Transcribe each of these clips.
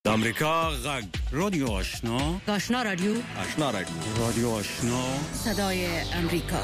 د امریکا غږ رادیو آشنا رادیو رادیو آشنا صدای امریکا.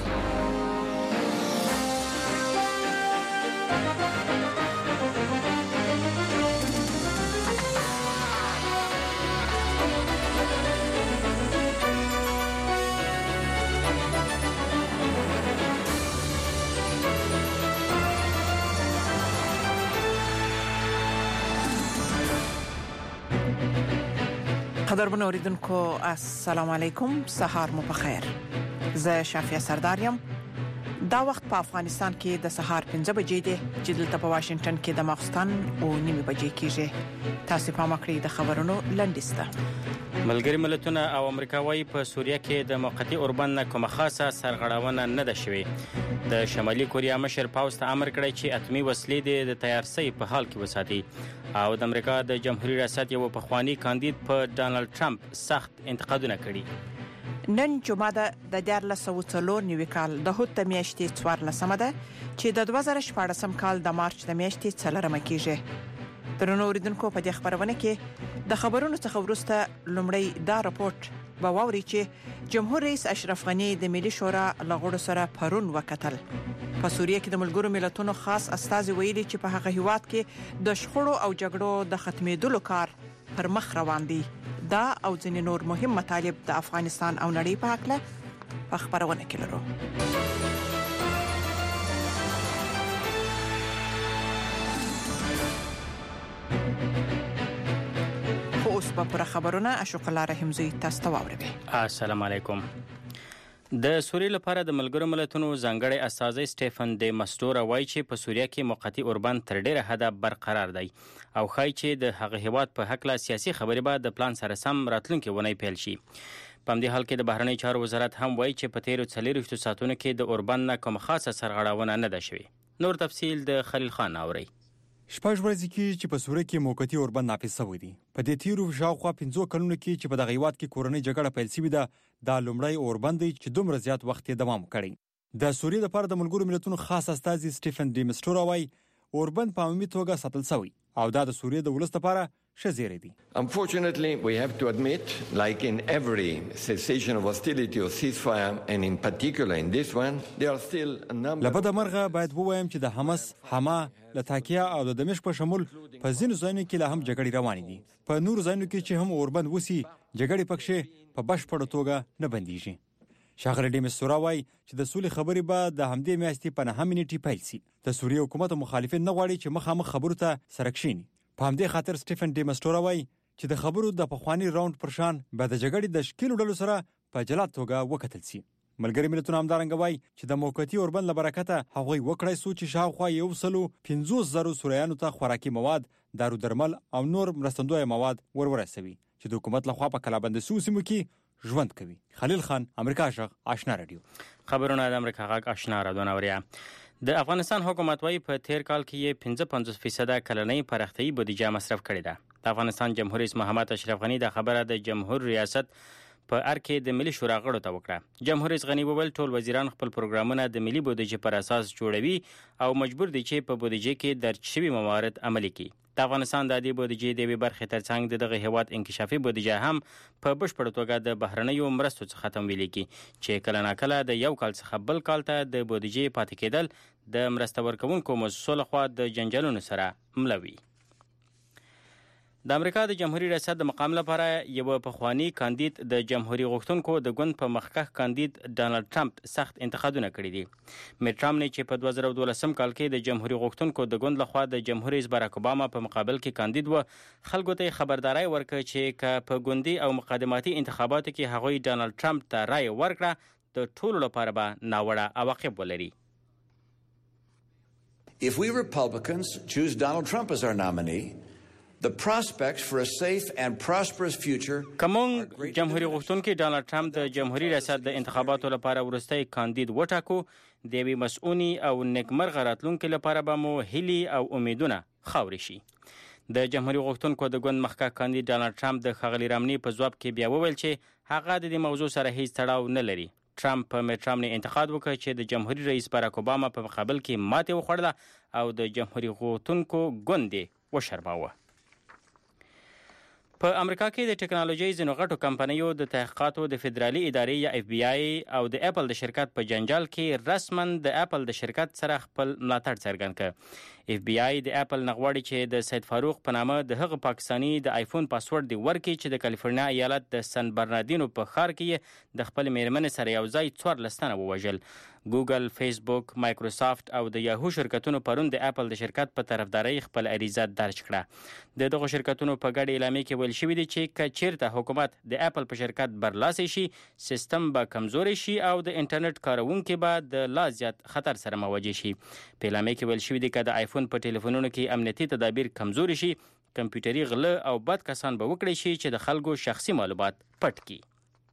قدرمن اوریدونکو السلام علیکم، سهار مو بخیر. زه شافیه سردارم. دا وخت په افغانستان کې د سهار 5 بجې دی چې دلته په واشنگټن کې د ماخستن او 9 بجې کېږي. تاسو په مکړی د خبرونو لنډیسته. ملګری ملتونه او امریکا وايي په سوریه کې د موقتی اوربند نه کومه خاصه سرغړونه نه ده شوې. د شمالي کوریا مشر پاوس ته امر کړی چې اتمی وسلې د تیارسۍ په حال کې وساتي. او د امریکا د جمهوریت ریاست یو پخوانی کاندید په ډانلډ ټرمپ سخت انتقادونه کړي. نن جمعه د 1494 کال د هوت میاشتې 14مه ده چې د 2014 کال د مارچ د میاشتې 4مه کېږي. درنو اوریدونکو په دې خبرونه کې د خبرونو څخه وروسته لومړی دا راپورټ به واوري چې جمهور رئیس اشرف غنی د ملي شورا لغړو سره پرون وکتل. په سوریه کې د ملګرو ملتونو خاص استازي ویلي چې په هغه هیواد کې د شخړو او جګړو د ختمېدلو کار پر مخ روان دی. دا او ځینې نور مهم مطالب د افغانستان او نړۍ په حق په خبرونه کې لرو. اوس په خبرونه اشوق الله رحمزی تاسو ته واورئ. السلام علیکم. د سوریې لپاره د ملګرو ملتونو ځانګړی استازی سټیفن ډي مسټورا وایي چې په سوریه کې موقتی اوربند تر ډیره حده برقرار دی او ښایي چې د هغه هیواد په حق لا سیاسي خبرې به د پلان سره سم راتلونکي ونی پیل شي. په همدې حال کې د بهرنی چارو وزارت هم وایي چې په تیرو 40 ساعتونو کې د اوربند نه کوم خاصه سرغړونه نه ده شوې. نور تفصیل د خلیل خان اوري. شپږ ورځې کې چې په سوریه کې موقتی اوربند نافذ شوی دی. په دې تیرو شاوخوا 15 کلونو کې چې په دغه هیواد کې کورنۍ جګړه پیل شوې ده، دا لومړی اوربند دی چې دومره زیات وخت یې دوام کړی. د سوریې لپاره د ملګرو ملتونو خاص استازي سټیفن ډي مسټورا وایي اوربند په عمومي توګه ساتل شوی او دا د سوریې د ولس لپاره ښه زیری دی. Unfortunately, we have to admit, like in every cessation of hostility or ceasefire, and in particular in this one, there are still a number. لبد مرغه باید ووایم چې د حماس، حما، لتاکیا او د دمشق په شمول په ځینو ځایونو کې لا هم جګړې روانې دي. په نورو ځایونو کې چې هم اوربند وسی جګړې پکښې په بشپړه توګه نه بنديږي. ښاغلی ډي مسټورا وایي چې د سولې خبرې به د همدې میاشتې په 9 نیټې پیل شي. د سوریې حکومت مخالفین نه غواړي چې مخامخ خبرو ته سره کښیني. په همدې خاطر سټیفن ډي مسټورا وایي چې د خبرو د پخوانی راوند پر شان به د جګړې د شکیلو ډلو سره په جلا توګه وکتل شي. ملګری ملتونه همدارنګه وایي چې د موقتی اوربند له برکته هغوی وکړای سو چې شاوخوا 150,000 سوریانو ته خوراکي مواد، دارو درمل او نور مرستندوی مواد ورسوي چې د حکومت لخوا په کلابند سیمو کې ژوند کوي. خلیل خان، امریکا غږ آشنا رادیو. خبرونه د امریکا غږ آشنا رادیو اوریا. د افغانستان حکومت وايي په تیر کال کې یې 55% کلنۍ پراختیايي بودیجه مصرف کړې ده. د افغانستان جمهور رئیس محمد اشرف غنی د خبره د جمهور ریاست په ارکه د ملي شورا غړو ته وکړه. جمهور رئیس غنی وویل ټول وزیران خپل پروګرامونه د ملي بودیجې پر اساس جوړوي او مجبور دي چې په بودیجې کې درج شوی موارد عملي کړي. د افغانستان د دې بودیجې د وی برخې ترڅنګ دغه هیواد انکشافي بودیجه هم په بشپړ توګه د بهرنیو مرستو څخه تمویل کی چې کله ناکله د یو کال څخه بل کال ته د بودیجې پاتې کېدل د مرسته ورکوونکو مؤسسو لخوا د جنجالونو سره ملوي. د امریکا د جمهوریت ریاست د مقام لپاره یو پخوانی کاندید د جمهوریت غوښتونکو د ګوند په مخکښ کاندید ډانلډ ټرمپ سخت انتقادونه کړي دي. میټ ټرمپ چې په 2012 کال کې د جمهوریت غوښتونکو د ګوند لخوا د جمهور رئیس باراک اوباما په مقابل کې کاندید و، خلکو ته خبرداري ورکړه چې که په ګوندي او مقدماتي انتخاباتو کې هغوی ډانلډ ټرمپ ته رائے ورکړه د ټولو لپاره به ناوړه عواقب ولري. If we Republicans choose Donald Trump as our nominee, the prospects for a safe and prosperous future. کوم جمهوریت غوښتونکي ډانلډ ټرمپ د جمهوریت ریاست د انتخاباتو لپاره ورستۍ کاندید وټاکو، د وی مسؤونی او نیکمرغه راتلونکو لپاره به مو هیلي او امیدونه خاوري شي. د جمهوریت غوښتونکو د ګوند مخکښ کاندید ډانلډ ټرمپ د ښاغلي رامني په ځواب کې بیا وویل چې هغه د دې موضوع سره هیڅ تړاو نه لري. ټرمپ په میټ ټرمپ انتقاد وکړ چې د جمهوریت رئیس باراک اوباما په مقابل کې ماته وخوړله او د جمهوریت غوښتونکو ګوند یې وشرماوه. په امریکا کې د ټکنالوژي ځینو غټو کمپنیو د تحقیقاتو د فدرالي ادارې یا اف بی آی او د اپل د شرکت په جنجال کې رسما د اپل د شرکت سره خپل ملاتړ څرګند کړ. اف بی آی د اپل نغواړي چې د سید فاروق په نامه د هغه پاکستانی د آیفون پاسورډ دی ورکړي چې د کالیفورنیا ایالت د سن برناردینو په ښار کې د خپل میرمنې سره یو ځای 14 تنه ووژل. ګوګل، فیسبوک، مایکروسافت او د یاهو شرکتونو پرون د اپل د شرکت په طرفداري خپل اریزه درج کړه. د دغه شرکتونو په ګډه اعلامیه کې ویل شوی دی چې کچیرته حکومت د اپل په شرکت برلاسي شي، سیستم به کمزوري شي او د انټرنیټ کارونکو به د لا زیات خطر سره مواجه شي. په اعلامیه کې ویل شوی دی چې د آیفون په ټلیفونونو کې امنیتي تدابیر کمزوري شي، کمپیوټري غله او بد کسان به وکړي شي چې د خلکو شخصي معلومات پټ کړي.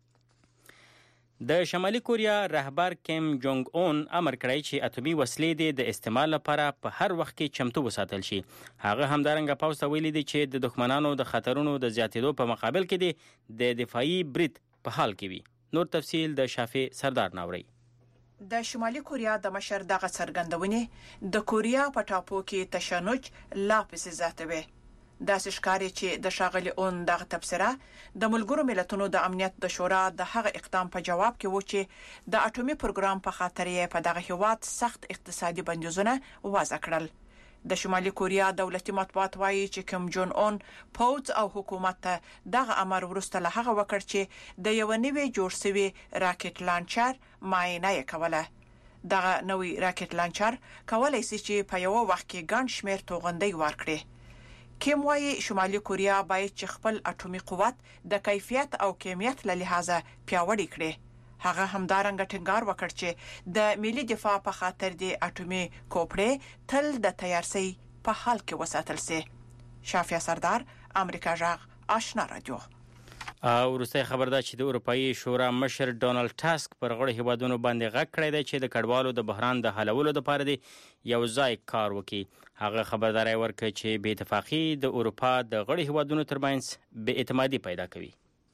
د شمالي کوریا رهبر کیم جونګ اون امر کړی چې اتومي وسلې د استعمال لپاره په هر وخت کې چمتو وساتل شي. هغه همدارنګه پوز ته ویلي دی چې د دښمنانو د خطرونو د زیاتېدو په مقابل کې د دفاعي برید په حال کې وي. نور تفصیل د شافي سردار ناوري. د شمالي کوریا د مشر دغه څرګندونې د کوریا په ټاپو کې تشنج لا پسې زیاتوي. د ښکاری چې د شاغلي اون دغه تبصره د ملګرو ملتونو د امنیت د شورا د هغه اقدام په جواب کې و چې د اټومي پروګرام په خاطر یې په دغه هیواد سخت اقتصادي بندیزونه وضع کړل. د شمالي کوریا دولتي مطبوعات وایي چې کیم جون اون پوز او حکومت ته دغه امر ورسته له هغه وکړ چې د یو نوي جوړ شوی راکټ لانچر معاینه یې کوله. دغه نوې راکټ لانچر کولای شي چې په یو وخت کې ګڼ شمېر توغندۍ ورکړي. کیم وایي شمالي کوریا باید چې خپل اټومي قوت د کیفیت او کمیت له لحاظه پیاوړی کړي. هغه همدارنګه ټینګار وکړ چې د ملي دفاع په خاطر د اټومي کوپړې تل د تیارسي په حال کې وساتل شي. شافیا سردار، امریکا جغ، آشنا رادیو. او وروسته خبر ده چې د اروپאי شورا مشر ډونالد ټاسک پر غړو هیوادونو باندې غږ کړی دی چې د کډوالو د بحران د حلولو لپاره دی یو ځای کار وکړي. هغه خبرداري ورکړه چې بې اتفاقي د اروپا د غړو هیوادونو ترمنځ بې اعتمادي پیدا کوي.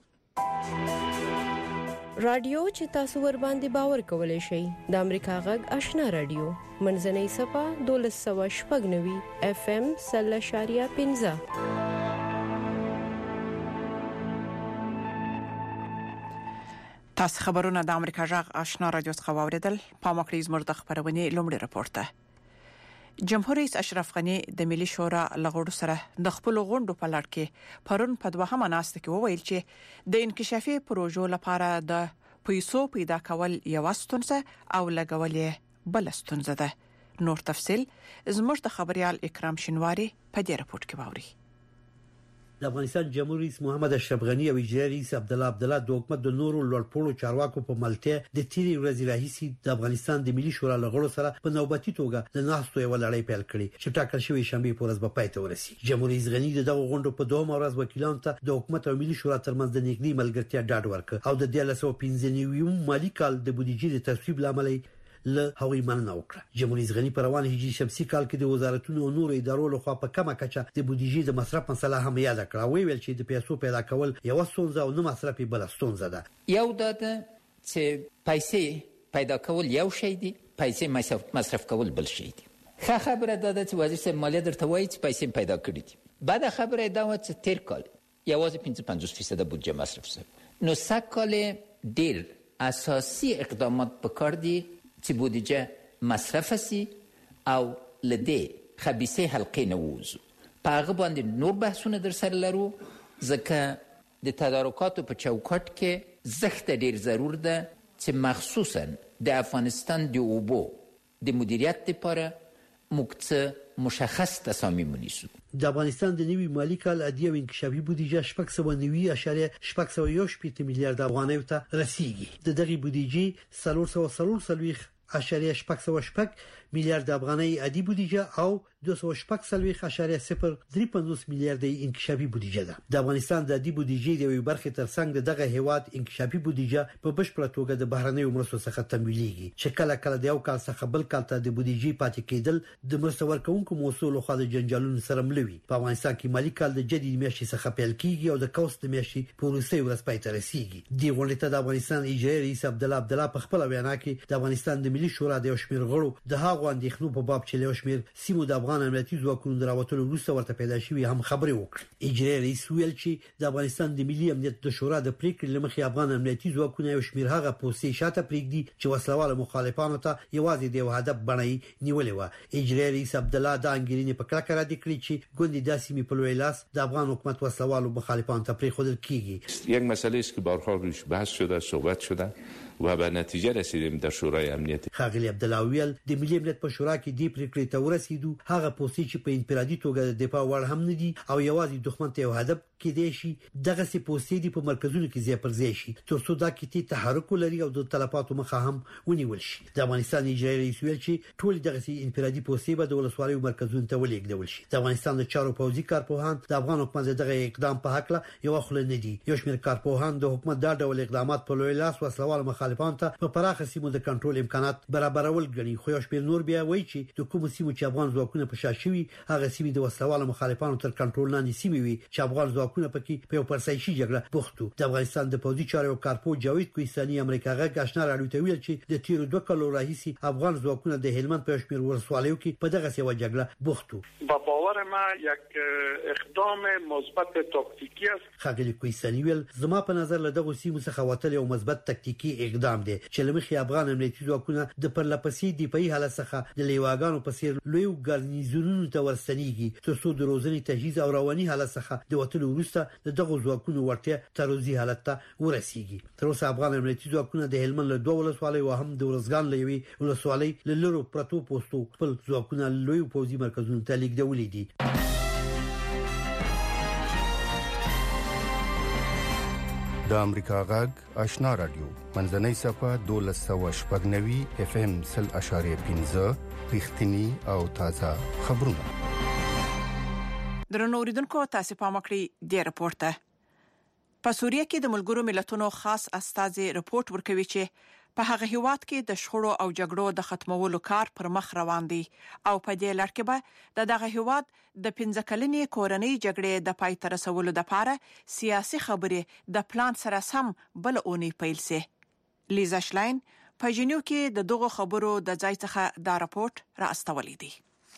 رادیو چې تاسو ور باندې باور کولای شئ د امریکا غږ آشنا رادیو منځنۍ صفه 1290 FM 0.5. تاسو خبرونه د امریکا جغ آشنا رادیو څخه واوریدل. پامکړی زموږ د خبرونه لومړی راپور ته. جمهور رئیس اشرف غنی د ملي شورا لغړو سره د خپل غونډو په لړ کې پرون په دوهمه ناسته کې وویل چې د انکشافي پروژو لپاره د پیسو پیدا کول یو ستونزه او لګول بل ستونزه ده. نور تفصیل زموږ د خبريال اکرام شینواری په دې راپور کې واوري. د افغانستان جمهور رئیس محمد اشرف غنی او اجرایي رئیس عبدالله د حکومت د نورو لوړپوړو چارواکو په ملتیا د تیری ورځې راهیسي د افغانستان د ملي شورا لغړو سره په نوبتي توګه د ناستو یو لړۍ پیل کړې چې ټاکل شوی شنبه په ورځ به پای ته ورسي. جمهور رئیس غنی دغه غونډه په دوه ورځ وکیلانو ته د حکومت او ملي شورا ترمنځ د نګنی ملګرتیا ډاډ ورکړ او د 2015 مالی کال د بودیجې د تصویب لامل له هغوی مننه وکړه. جمهور رئیس غنی پر روان هجري شمسي کال کې د وزارتونو او نورو ادارو لخوا په کمه کچه د بودیجې د مصرف مسله هم یاد کړه. ویل چې د پیسو پیدا کول یو ستونزه او نه مصرف بل ستونزه ده. یو د چې پیسې پیدا کول یو شی دی، پیسې مصرف کول بل شی دی. ښه خبره ده چې وزیر صاحب مالیه درته وایي چې پیسې پیدا کړې دي. بعد خبره ده چې تیر کال یوازې 55% بودجه مصرف شو. نو سکه‌کال ډیر اساسي اقدامات پکار دي چې بودجه مصرف شي او لدې خبيثه حلقې نه ووزو. په هغه باندې نور بحثونه در سره لرو ځکه د تدارکاتو په چوکاټ کې زښت ډیر ضرور ده چې مخصوصا د افغانستان د اوبو د مدیریت لپاره موږ مشخص تصامیم ونیسو. د افغانستان د نوي مالی کال عادي او انکشافي بودیجه 690.6 میلیارډ افغانۍ ته رسیدي. د دغه بودیجې 340 8.6 میلیارډ افغانۍ عادي بودیجه او 240.035 میلیارډ انکشافي بودیجه ده. د افغانستان د عادي بودیجې د یوې برخې ترڅنګ دغه هیواد انکشافي بودیجه په بشپړه توګه د بهرنیو مرستو څخه تمویلېږي چې کله کله د یو کال څخه بل کال ته د بودیجې پاتې کېدل د مرستو ورکوونکو موصول خو د جنجالونو سره ملوي. په افغانستان کې مالی کال د جدي میاشتې څخه پیل کیږي او د کوست میاشتې په وروستۍ ورځ پای ته رسیږي. د غونډې ته د افغانستان اجرایي رئیس عبدالله په خپل وینا کې د افغانستان د ملي شورا د شمیر غړو د هغو دغه اندېښنو په باب چې له شمیر سیمو د افغان امنیتي ځواکونو دراوتلو وروسته ورته پیدا شوی هم خبرې وکړه. اجرایي رئیس ویل چې د افغانستان د ملي امنیت د شورا د پریکړې لمخې افغان امنیتي ځواکونه یو شمیر هغه پوسټي شاته پریږدي چې وسلواله مخالفانو ته یوازې د هدف بڼې نیولې و. اجرایي رئیس عبد الله د انګرینې په کلکه رد کړی چې ګوندې د سیمې په لوی لاس د افغان حکومت وسلوالو مخالفانو ته پریښودل کیږي. یک مسئله است که بارها روش بحث شده، صحبت شده و به نتیجه رسیدیم در شورای امنیت. خاغلی عبدالله ویل د ملي امنیت په شورا کې دی پریکړې ته ورسېدو هغه پوسټي چې په انفرادي توګه د دفاع وړ هم نه دي او یوازې دښمن ته یو هدف کېدای شي دغه سي پوسټي دی په مرکزونو کې ځای پر ځای شي ترڅو دا کې تحرک لري او د تلفاتو مخه هم ونیول شي. د افغانستان اجرایي رئیس ویل چې ټول دغه سي انفرادي پوسټي به د ولسوالیو مرکزونو ته ولېږدول شي. د افغانستان د چارو پوځي کارپوهان د افغان حکومت دغه اقدام په حق له یو خل نه دي. یو شمېر کارپوهان د حکومت دا ډول اقدامات په لوی لاس وسلوال مخالفانو ته په پراخه سیمو د کنټرول امکانات برابرول غني. خو یو شمېر نور بیا وایي چې د کوم سیمو چې افغان ځواکونه په شا شوي هغه سیمې د وسلوال مخالفانو تر کنټرول لاندې سیمې وي چې افغان ځواکونه پکې په یو پرسایشي جګړه بوختو. د افغانستان د پوځي چارو کارپو جاوید کوهستاني امریکا غږ آشنا راډیو ته ویل چې د تیر 2 کالو راهیسي افغان ځواکونه د هلمند په شمیر ولسوالیو کې په دغه سیمه جګړه بوختو. با باور ما یک اقدام مثبت تاکتیکی است. خاغلی کوهستاني ویل زما په نظر له دغه سیمو څخه وتل یو مثبت تاکتیکی اقدام دی چې لمخي افغان امنیتي ځواکونه د پرلپسې دیپای حالت څخه د لیواګانو په څیر لوی ګارنیزونونو ته ورستنیږي ترڅو د روزنې تجهیز او رواني حالت څخه د وټلو وروسته دغه ځواکونو ورته تروزی حالت ته ورسیږي. تر اوسه افغان امنیتي ځواکونه د هلمند له 2 ولسوالیو او هم د ورزګان له یوې ولسوالۍ له لرو پرتو پوسټو خپل ځواکونه لوی پوځي مرکزونو ته لیږدولي دي. د امریکا غږ آشنا رادیو منځنۍ صفه 1290 اف ام 0.15 رښتینی او تازه خبرونه. درنو اوریدونکو تاسو په مکړی دی راپورته. په سوریه کې د ملګرو ملتونو خاص استازي رپورت ورکوي چې په هغه هیواد کې د شخړو او جګړو د ختمولو کار پر مخ روان دی او په دې لړ کې به دغه هیواد د 15 کلنې کورنۍ جګړې د پای ته رسولو لپاره سیاسي خبرې د پلان سره سم بل اونۍ پیل سي. لیزا شلاین په جنیو کې د دغه خبرو د ځای څخه دا رپورت را استولې دی.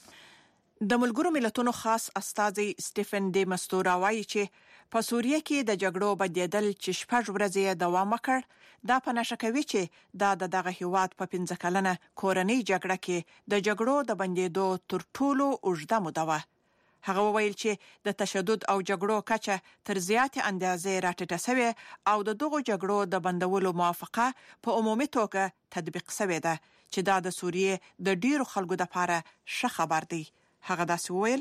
د ملګرو ملتونو خاص استازي سټيفن ډي مستورا وايي چې په سوریه کې د جګړو بدیدل چې شپږ ورځې دوام وکړ دا په نشه کوي چې دا دغه هیواد په 15 کلنه کورنۍ جګړه کې د جګړو د بندیدو تر ټولو اوږده موده وه. هغه وویل چې د تشدد او جګړو کچه تر زیاتې اندازې راټیټه شوې او د دغو جګړو د بندولو موافقه په عمومي توګه تطبیق شوې ده چې دا د سوریه د ډیرو خلکو لپاره ښه خبر دی. هغه داسې وویل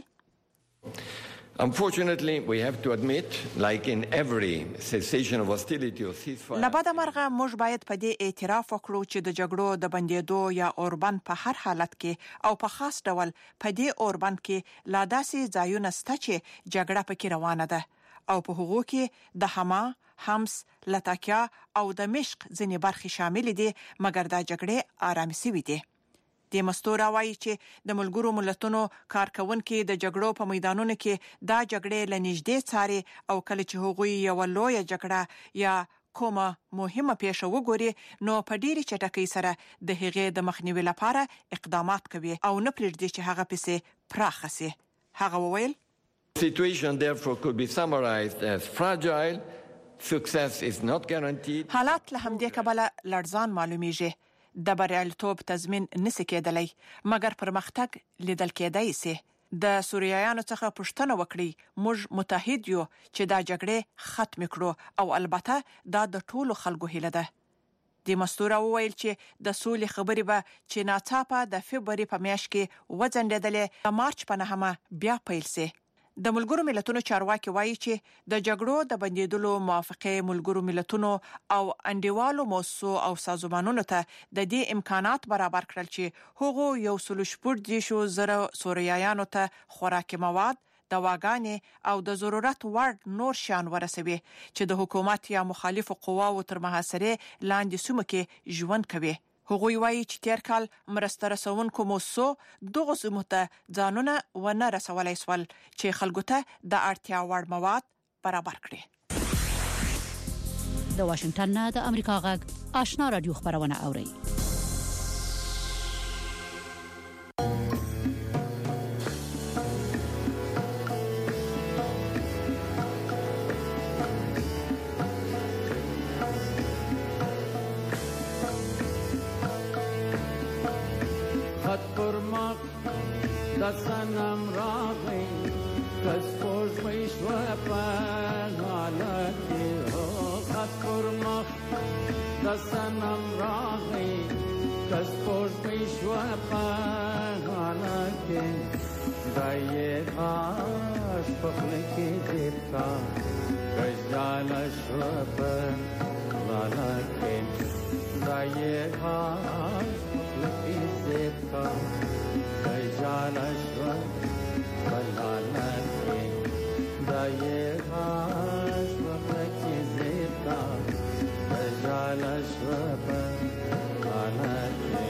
Unfortunately, we have to admit, like in every cessation of hostility or ceasefire. لباده مرغه موږ باید په دې اعتراف وکړو چې د جګړو د بندیدو یا اوربند په هر حالت کې او په خاص ډول په دې اوربند کې لا داسې ځایونه شته چې جګړه پکې روانه ده او په هغو کې د حما، حمص، لتاکیا او د مشق ځینې برخې شامل دي مګر دا جګړې آرامي سوي دي. د مستورا وايي چې د ملګرو ملتونو کارکونکو د جګړو په میدانونو کې دا جګړې لنیږدې څاري او کله چې هغوی یو لوی جګړه یا کومه مهمه پیښه وګوري نو په ډیري چټکۍ سره د هغې د مخنیوي لپاره اقدامات کوي او نه پرېږدي چې هغه پسې پراخه سي. هغه وویل The situation therefore could be summarized as fragile. Success is not guaranteed. حالات له همدې کبله لړزان معلومیږي. د بریالیتوب تضمین نشي کېدلی مګر پرمختګ لیدل کېدای شي. د سوریایانو څخه پوښتنه وکړي موږ متحد یو چې دا جګړه ختم کړو او البته دا د ټولو خلکو هیله ده. د مستورا وویل چې د سولې خبرې به چې ناڅاپه د فبراير په میاشت کې وځنډېدلې د مارچ په 9 بیا پیل شي. د ملګرو ملتونو چارواکي وایي چې د جګړو د بندیدلو موافقه ملګرو ملتونو او انډیوالو موسسو او سازمانونو ته د دې امکانات برابر کړل چې هغه یو سلوشپور دي شو زره سوریایانو ته خوراکي مواد دواګانې او د ضرورت وړ نور شان ورسوي چې د حکومت یا مخالفو قواو تر محاصره لاندې سیمو کې ژوند کوي. هغوی وایي چې تیر کال مرسته رسونکو موسسو دغه سیمو ته ځانونه ونه رسولای سول چې خلکو ته د اړتیا وړ مواد برابر کړي. د واشنگټن نه د امریکا غږ آشنا رادیو خبرونه اوري. خط پر مخ د سنم راغی کس پوش میشو پنالتی خط پر مخ د سنم راغی کس پوش میشو پنالتی دایه آش پخلکی دیر کا کجال شو پنالتی دایه آش پخلکی دیر کا کجال شو پنالتی دایه آش پخلکی دیر کا کجال شو پنالتی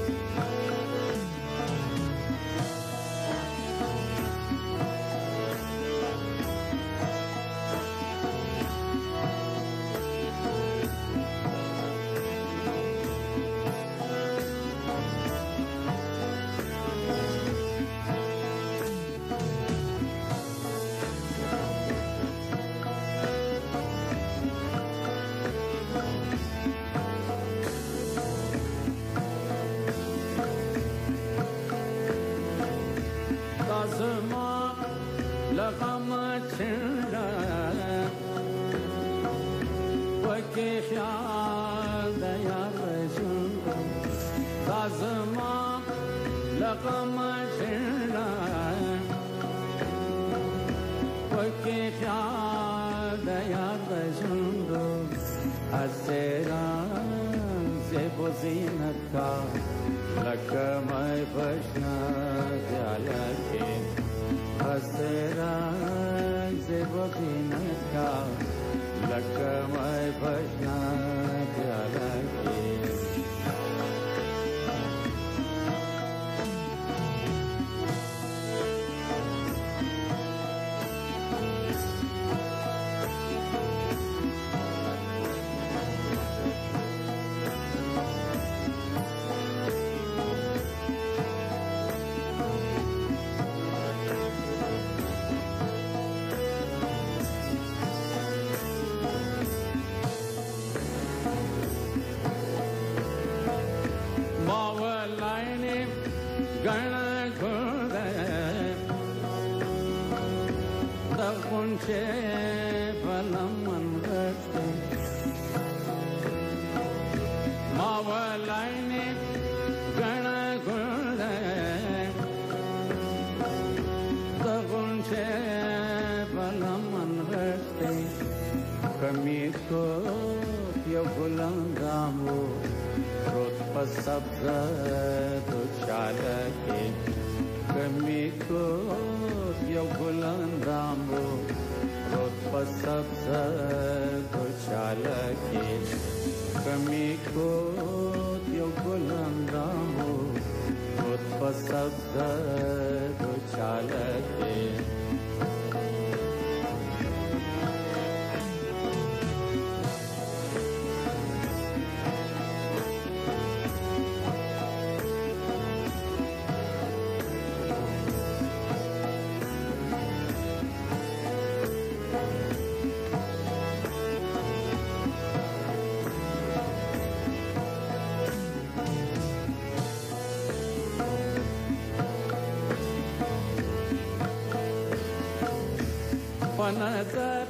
نظر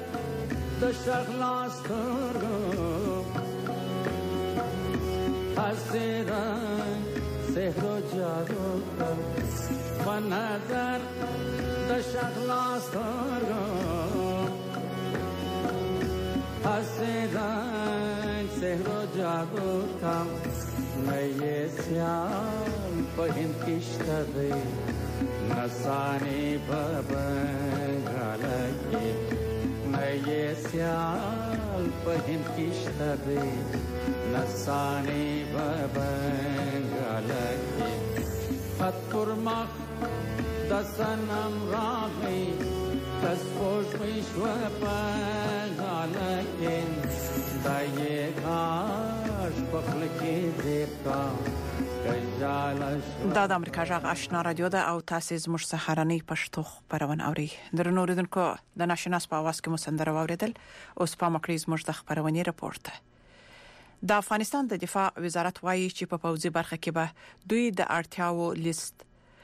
د شغلاس ترغو حسرا سحر جادو په نظر د شغلاس ترغو حسرا سحر جادو کا نئے سیال په هند کشته دی نسانی ببنگالکی نئے سیال پہن کشتہ دے نسانی ببنگالکی خط پر مخ دسنم راغی کس پوش میشو پنالکی دائے غاش پخلکی دیر کا دا د امریکا جغ آشنا رادیو ده او تاسو زموږ سهارنۍ پښتو خبرونه اوري درنو اوریدونکو د ناشناس په आवाज کې مو سندره واوریدل اوس په مکړی زموږ د خبرونې راپورته د افغانستان د دفاع وزارت وايي چې په پوځي برخه کې به دوی د اړتیاو لیست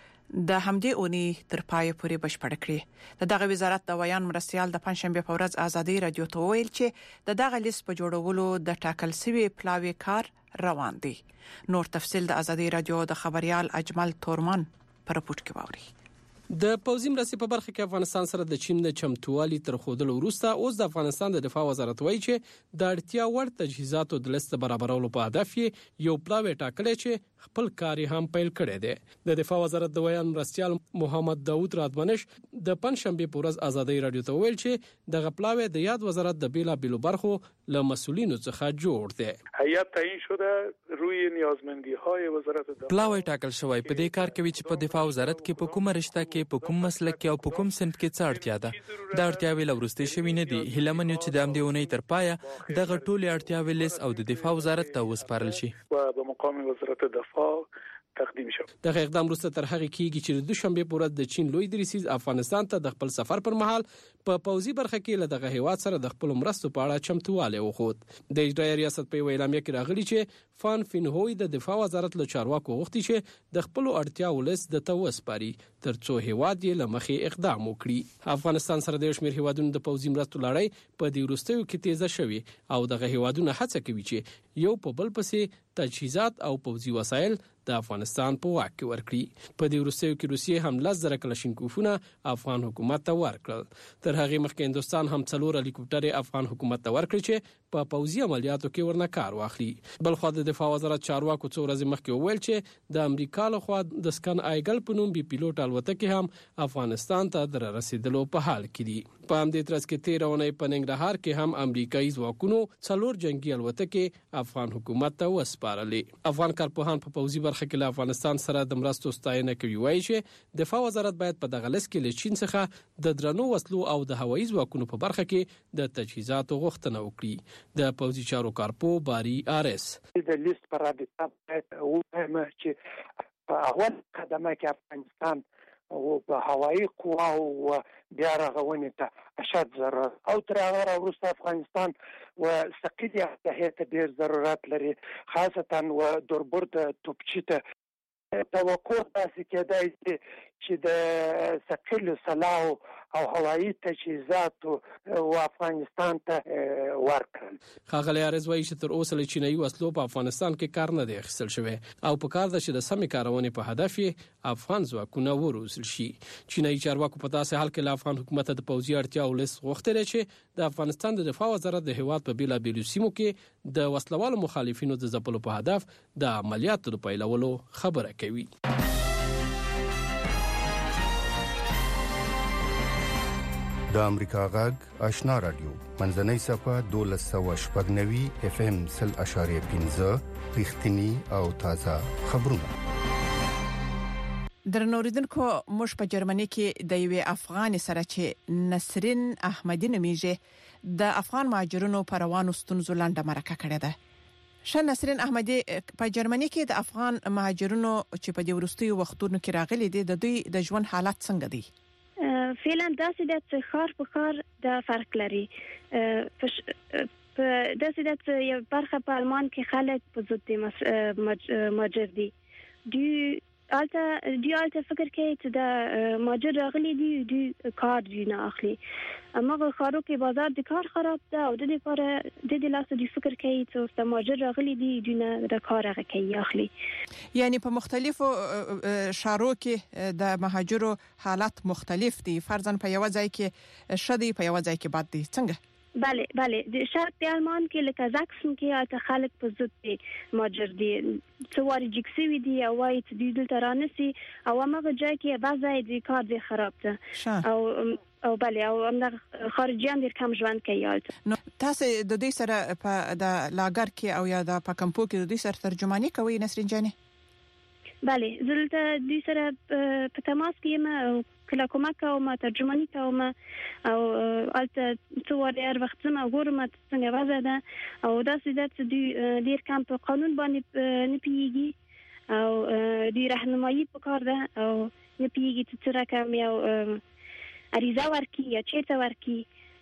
د همدې اونۍ تر پای پورې بشپړ کړي. دغه وزارت د ویان مرستيال د پنځشنبه په ورځ ازادي رادیو ته ویل چې دغه لیست په جوړولو د ټاکل شوی پلاوی کار روان دی. نور تفصيل د ازادي رادیو د خبريال اجمل تورمان پر رپورت کې واوري. د پوځي مرستې په برخه کې افغانستان سره د چین د چمتووالي تر خوندلو وروسته اوس د افغانستان د دفاع وزارت وایي چې د اړتیا وړ تجهیزاتو د لیست برابرولو په هدف یو پلاوی ټاکلی چې خپل کار هم پیل کړی دی. د دفاع وزارت د ویان مرستيال محمد داوود رادمنش د پنځشنبه په ورځ ازادي رادیو ته ویل چې دغه پلاوی د یاد وزارت د بیلابیلو برخو له مسؤلینو څخه جوړ دی. هیئت تعیین شده روی نیازمندی‌های وزارت دفاع پلاوی ټاکل شوی په دې کار کوي چې په دفاع وزارت کې په کومه رشته کې په کوم مسلک او په کوم سمت کې څه اړتیا ده. دا اړتیاوې لورسته شوی نه دي. هلمن چې د امدې اونۍ تر پایه دغه ټولې اړتیاوې لیس او د دفاع وزارت ته وسپارل شي و به مقام وزارت دفاع تقدیم شو. دغه اقدام وروسته تر هغه کېږي چې د دوشنبه په ورځ د چین لوی دریسیز افغانستان ته د خپل سفر پر مهال په پوځي برخه کې له دغه هیواد سره د خپل مرستو په اړه چمتواله وخود. د اجرایي ریاست په اعلامیه کې راغلي چې فان فینهوی د دفاع وزارت له چارواکو غوښتي چې د خپل اړتیاو لیست د توسپاري ترڅو هیواد یې لمخې اقدام وکړي. افغانستان سره د شمیر هیوادونو د پوځي مرستو لړۍ په دې وروستیو کې تیزه شوې او دغه هیوادونه هڅه کوي چې یو په بل پسې تجهیزات او پوځي وسایل د افغانستان په واک کې ورکړي. په دې وروستیو کې روسیې هم 10,000 کلاشینکوفونه افغان حکومت ته ورکړل. تر هغه مخکې هندستان هم 4 هلیکوپټر افغان حکومت ته ورکړي چې په پوځي عملیاتو کې ورنه کار واخلي. بلخو د دفاع وزارت چارواکو څو ورځې مخکې وویل چې د امریکا لخوا د سکن آیګل په نوم بي پیلوټ الوتکې هم افغانستان ته در رسیدلو په حال کې دي. په همدې ترڅ کې 13 اونۍ په ننګرهار کې هم امریکایي ځواکونو 4 جنگي الوتکې افغان حکومت ته وسپارلې. افغان کارپوهان په پوځي برخه کې له افغانستان سره د مرستو ستاینه کوي. وایي چې دفاع وزارت باید په دغه لیست کې له چین څخه د درنو وسلو او د هوایي ځواکونو په برخه کې د تجهیزاتو غوښتنه وکړي. د پوځي چارو کارپو باری آرس د لیست پر رابطه وایم چې په اول قدمه کې افغانستان او په هوایي قوا او بیا رغونې ته اشد ضرورت او تر هغه وروسته افغانستان و ثقيل هيئت ډیر ضرورت لري خاصتا و دوربرد توپچیته توقع تاسو کېدای چې د ثقيل سلاح او هوایي تجهیزات او افغانستان ته ورکړل. خاغلی ارز وایي چې تر اوسه له چینایي وسلو په افغانستان کې کار نه دی اخیستل شوی او په کار ده چې د سمې کارونې په هدف افغان ځواکونه وروزل شي. چینایي چارواکو په داسې حال کې له افغان حکومت د پوځي اړتیاو لیست غوښتل چې د افغانستان د دفاع وزارت د هیواد په بیلابیلو سیمو کې د وسلوالو مخالفینو د ځپلو په هدف د عملیاتو د پیلولو خبره کوي. د امریکا غږ آشنا رادیو منځنۍ صفه 1290 اف ام 0.15 رښتینی او تازه خبرونه. درنوریدونکو موږ په جرمني کې د یوې افغان سره چې نسرین احمدی نومیږي د افغان مهاجرونو پر روانو ستونزو لاندې مرکه کړې ده. شاه نسرین احمدی په جرمني کې د افغان مهاجرونو چې په دې ورستیو وختونو کې راغلي دي د دوی د ژوند حالت څنګه دي؟ فعلا داسې د څخار په کار د فرق لري. په داسې د یو برخه په آلمان کې خلک په ضد ماجر دي. آلته فکر کوي چې د ماجر راغلي دي کار دی نه اخلي. اما خارو کې بازار د کار خراب ده او د دې لپاره د لاسه دی فکر کوي چې د ماجر راغلي دي نه د کار هغه کوي اخلي. یعنی په مختلفو شارو کې د مهاجرو حالات مختلف دي. فرضاً په یو ځای کې شدي په یو ځای کې بد دي. څنګه؟ بله د شرق د آلمان کې لکه زاکسن کې اته خلک په ضد ماجر دي څواري جکسوي دي او وايي چې دوی دلته رانسي او هغه ځای کې بعضی د کار دی خراب ده او بله او همدغه خارجيان ډېر کم ژوند کوي. نو تاسو د دې سره په د لاګر کې او یا د پکمپو کې د دې سره ترجمانی کوي نسرین جاني؟ بله زلته دوی سره په تماس کې ما کله کومک کوم ترجمانی کوم او البته څوار هر وخت ما ګورم څنګه وضع ده او داسې د دوی ډیر کم په قانون باندې نه پیږي او دوی راهنمایي وکړ ده او نه پیږي چې څه رقم یو اریزه ورکی یا چیرته ورکی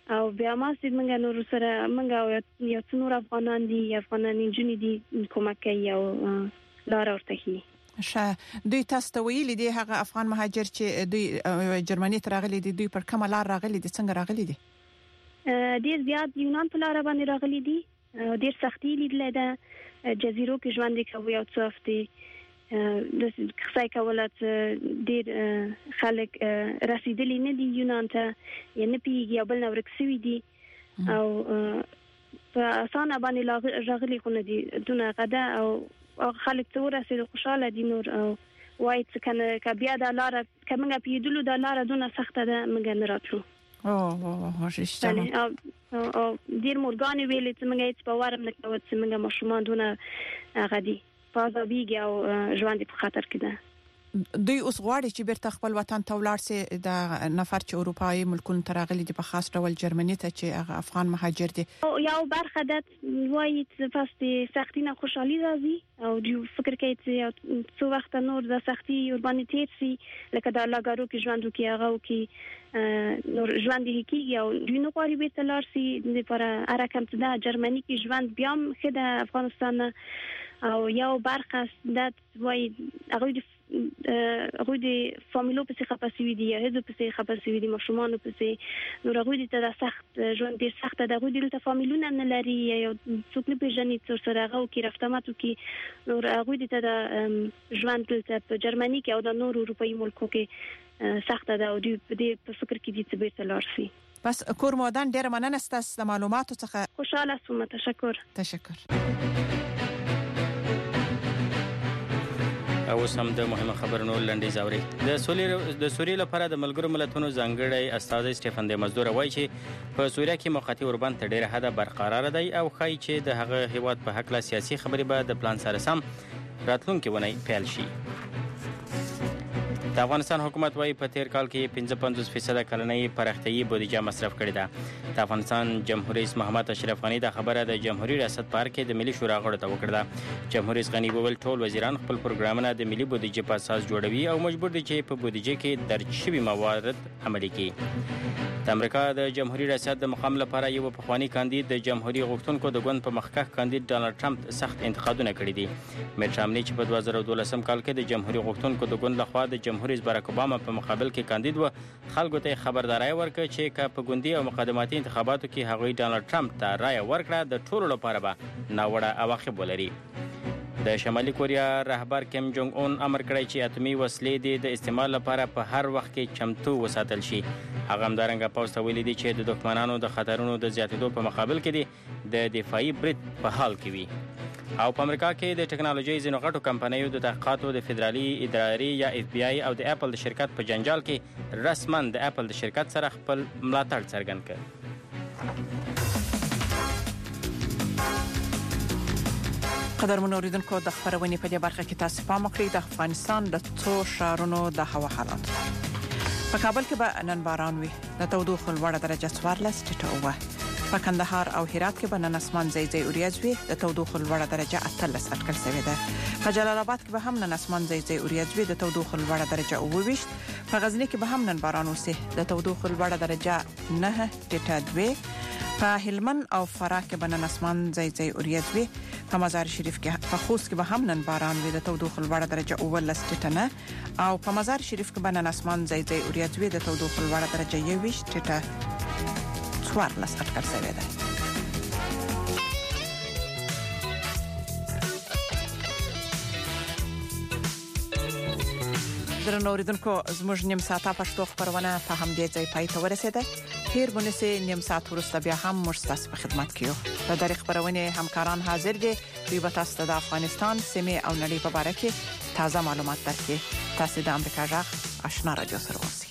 او بیا ما سي منګه نور سره منګه یو څنور افغانان جنې دي کومک کوي او لار ورته دوی تاسو ته ویلي دي هغه افغان مهاجر چې دوی جرمني ته راغلي دي دوی پر کومه لار راغلي دي څنګه راغلي دي ډیر زیات یونان په لار باندې راغلي دي ډیر سختي لیدل ده جزیرو کې ژوند کوي او څه وخت د څه کولات ډیر خلک رسیدلی نه دي یونان ته یعنی پیږي بل نو ورکسوي دي او په اسانه باندې راغلي خو نه دي دونه غدا او خلک ته ورسېد خوشاله دي نور او وایي چې کنه کبیا د لار کمنګ پیډلو د لار دونه سخته ده منګ نه راتلو او شیشته او ډیر مورګان ویلې چې منګ هیڅ باور نه کوي چې منګ مشومان دونه غدي پازا بیګ او ژوند په خطر کې ده دوی اوس غواړي چې بیرته خپل وطن ته ولاړ سي د نفر چې اروپאי ملکونو ته راغلي دي په خاص ډول جرمني ته چې هغه افغان مهاجر دي یو برخه د وایي چې پاستي سختي نه خوشحالي راځي او دوی فکر کوي چې څو وخت نور د سختي urbaniteit سي لکه د لاګارو کې ژوند کوي هغه کې نور ژوند کیږي او دوی نو غواړي بیرته لاړ سي لپاره ارکم ته د جرمني کې ژوند بیا هم خد افغانستان او یو برخه د وایي هغه د فامیلو په څخه خپاسوي دي هغه په څخه خپاسوي دي مشومان په څخه نور هغه د سخت ژوند ډیر سخت ده هغه د فامیلونو نه لري یو څوک نه پیژني چې سره هغه کې رفتماتو کې نور هغه د ژوند په جرمني کې او د نور اروپאי ملکو کې سخت ده او د په فکر کې دي چې بیرته لاړ شي بس کور مودان ډیر مننه ستاسو د معلوماتو څخه خوشاله سوم تشکر او سم د مهمه خبرونو لنډیز اوري د سوریې لپاره د ملګرو ملتونو ځانګړی استاد سټيفن د مزدور وایي چې په سوریه کې موقتی اوربند ته ډیره حد برقرار دی او خای چې د هغه هیواد په حق لا سیاسي خبرې به د پلان سره سم راتلونکي ونی پیل شي د افغانستان حکومت وايي په تیر کال کې 55% کلنۍ پراختیايي بودیجه مصرف کړې ده د افغانستان جمهور رئیس محمد اشرف غنی د خبره د جمهوریت ریاست په اړه د ملي شورا غړو ته وکړه جمهور رئیس غنی وویل ټول وزیران خپل پروګرامونه د ملي بودیجې په اساس جوړوي او مجبور دي چې په بودیجې کې درج شوي موارد عملي کړي د امریکا د جمهوریت ریاست د مقام لپاره یو پخوانی کاندید د جمهوریت غوښتونکو د ګوند په مخکښ کاندید ډانلډ ټرمپ سخت انتقادونه کړي دي میټ رامني چې په 2012 کال کې د جمهوریت غوښتونکو د ګوند لخوا د جمهوریت بارک اوباما په مقابل کې کاندید و خلکو ته خبرداري ورکړه چې که په ګوندي او مقدماتي انتخاباتو کې هغوی ډانلډ ټرمپ ته رائے ورکړه د ټولو لپاره به ناوړه عواقب ولري د شمالي کوریا رهبر کیم جونګ اون امر کړی چې اتمی وسلې د استعمال لپاره په هر وخت کې چمتو وساتل شي هغه همدارنګه پوسټ ویلي دی چې د دښمنانو د خطرونو د زیاتېدو په مقابل کې دی د دفاعي برید په حال کې وي او په امریکا کې د ټکنالوژي ځینو غټو کمپنیو د تحقیقاتو د فدرالي ادارې یا اف بی آی او د اپل د شرکت په جنجال کې رسما د اپل د شرکت سره خپل ملاتړ څرګند کړ قدرمن اوریدونکو د خبرونې په دې برخه کې تاسو پام وکړئ د افغانستان د څو شهرونو د هوا حالات په کابل کې به نن باران وي د تودوخه لوړه درجه 14 په کندهار او هرات کې به نن اسمان ځای اوریاز وي د تودوخه لوړه درجه 18 اټکل شوې ده په جلال آباد کې به هم نن اسمان ځای اوریاز وي د تودوخه لوړه درجه 28 په غزنی کې به هم نن باران وسي د تودوخه لوړه درجه 9.2 په هلمند او فراه کې به نن اسمان ځای اوریاز وي په مزار شریف کې په خوست کې به هم نن باران وي د تودوخه لوړه درجه 19 او په مزار شریف کې به نن اسمان ځای اوریاز وي د تودوخه لوړه درجه 21 ورلس اټکل شوی دی درنو اوریدونکو زموږ نیم ساعته پښتو خبرونه په همدې ځای پای ته ورسېده هیر بونسي نیم ساعت وروسته بیا هم موږ تاسو په خدمت کې یو په دغه خبرونه همکاران حاضر دي دوی به تاسو د افغانستان سیمه او نړۍ په اړه کې تازه معلومات درکړي تاسو د امریکا غږ آشنا رادیو سره